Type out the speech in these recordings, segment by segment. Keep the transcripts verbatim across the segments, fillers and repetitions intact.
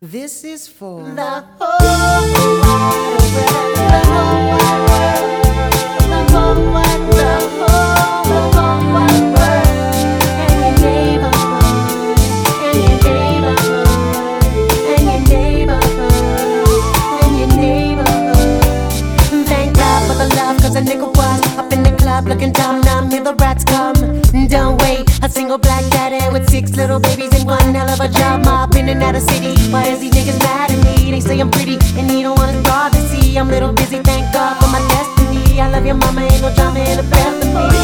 This is for the whole wide world, the whole wide world, the whole wide, the whole, the whole wide world, and your neighborhood, and your neighborhood, and your neighborhood, and your neighborhood. Thank God for the love, 'cause a nigga was up in the club looking dumb, numb, hear the rats come. Don't wait, a single black daddy with six little babies and one hell of a job, mob in and out of city. Why is these niggas mad at me? They say I'm pretty and he don't want his broad to see. I'm little busy, thank God for my destiny. I love your mama, ain't no drama in the best of me.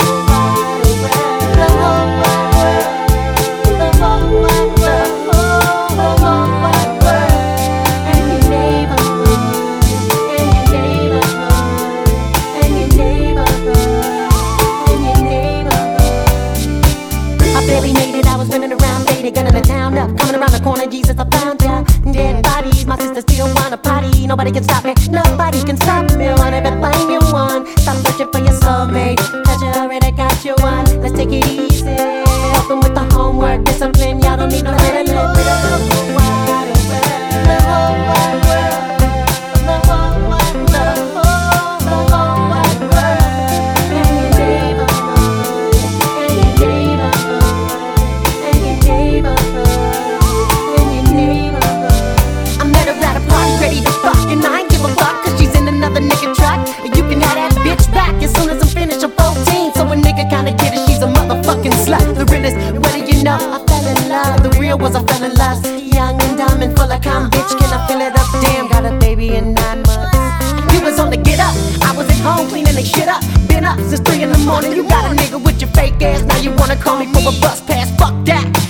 The whole wide world, the whole wide world, the whole wide world, and your neighborhood, and your neighborhood, and your neighborhood, and your neighborhood. I barely made it, I was running around, faded, gunning the town up, coming around the corner, Jesus, I found ya. Dead bodies, my sister still wanna party. Nobody can stop me, nobody can stop me. Wanna ever find you one? Stop searching for your soulmate. Cause you already got you one. Let's take it easy. Help them with the homework, discipline. Y'all don't need no better than the whole wide world, the whole wide world, the whole wide, the whole, the whole wide world, and your neighborhood, and your neighborhood, and your neighborhood. Ready to fuck, and I ain't give a fuck, 'cause she's in another nigga truck. And you can have that bitch back as soon as I'm finished. I'm fourteen, so a nigga kinda get it. She's a motherfucking slut. The realest, what do you know? I fell in love. The real was I fell in lust. Young and dumb and full of cum, bitch. Can I fill it up? Damn, got a baby in nine months. You was on the get up. I was at home cleaning they shit up. Been up since three in the morning. You got a nigga with your fake ass. Now you wanna call me for a bus pass? Fuck that.